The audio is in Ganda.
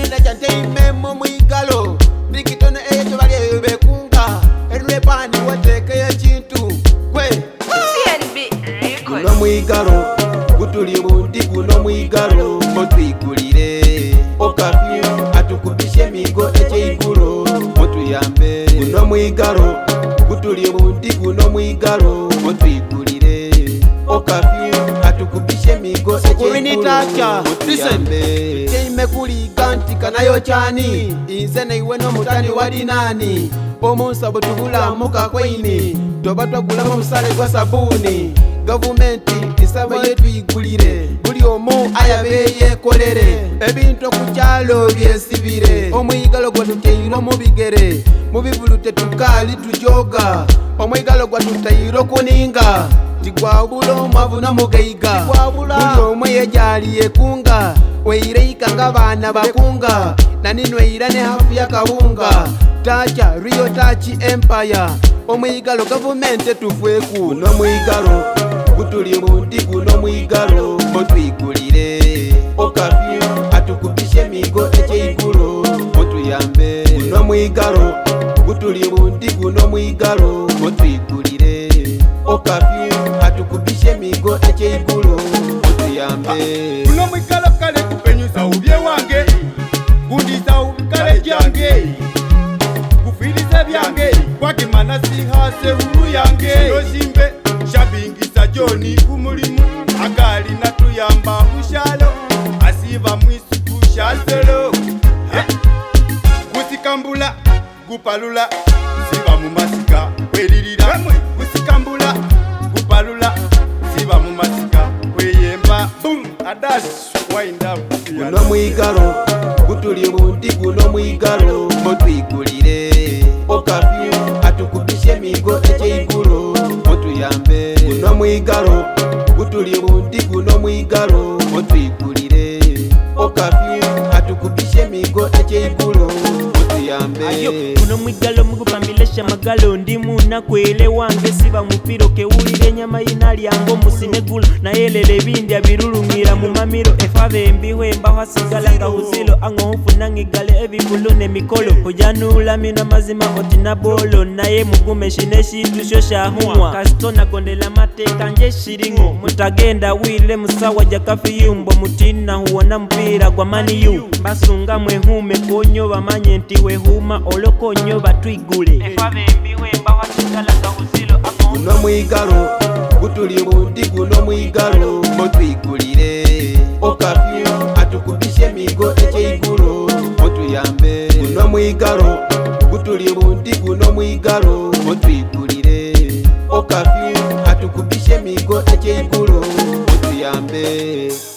nina jante memo mwigalo bikitone eyo bali bekunga erwe pani wateke ya chintu kwe kuno mwigalo gutuli bundi kuno mwigalo motwigulire okafyu atukubishe migo echeigulo motuyambe kuno mwigalo gutuli bundi kuno mwigalo motwigulire okafyu atukubishe migo echeigulo motuyambe teime kuliga nti kanayo chani inze neiwe n'omutani wali nani omunsa bwetubulamu kakwaini toba twagulamu musale gwa sabuni gavumenti isaba yetwigulire buli omu ayabe yekolere ebintu okukyalo byesibire omwigalo gwatuteyire omubigere mubivulu tetukali tujoga omwigalo gwatuteyire okuninga tigwabula omwavu nomugaiga buli omwe yejali yekunga weireika nga baana bakunga naninweira ne hafu ya kawunga tacha Rio Tachi Empire omwigalo gavumenti tufweku kuno mwigalo gutuli bundi kuno mwigalo motwigulire okafyu atukubishe migo echeigulo motuyambe kuno mwigalo gutuli bundi kuno mwigalo motwigulire okafyu atukubishe migo echeigulo motuyambe kuno mwigalo kale kupenyusa ubye wange gundisa ubikale jange kufilize byange kwakimana sihase hulu yange nosimbe shabingisa joni kumulimu agali natuyamba ushalo asiba mwisuku shaselo kusikambula kupalula siba mumasika kwelilira kusikambula kupalula siba mumasika kweyemba boom adash wind up kuno mwigalo gutuli bundi kuno mwigalo motwigulire okafyu atukubishe migo echeigulo motuyambe kuno mwigalo gutuli bundi kuno mwigalo motwigulire okafyu atukubishe migo echeigulo motuyambe kuno mwigalo mugupambilesha magalo ndimu nakwele wange siba mupiro kewulire nyama inalyango musinegulu nayelele ebindi abirulungira mu mamiro efave embiwe mbaho asigala nga huzilo angohufu nangigale ebivulu nemikolo ojanula mina mazima otina bolo naye mugumeshi neshintu sho shahumwa kasitona gondela mateka nje shiringo mutagenda wile musawa jakafiyumbo mutina huona mpira gwa maniyu basunga mwehume konyo bamanye nti wehuma olokonyo batwigule efave embiwe mbaho asigala nga huzilo kuno mwigalo gutuli bundi kuno mwigalo motwigulire okafyu atukubishe migo echeigulo motuyambe kuno mwigalo gutuli bundi kuno mwigalo motwigulire okafyu atukubishe migo echeigulo motuyambe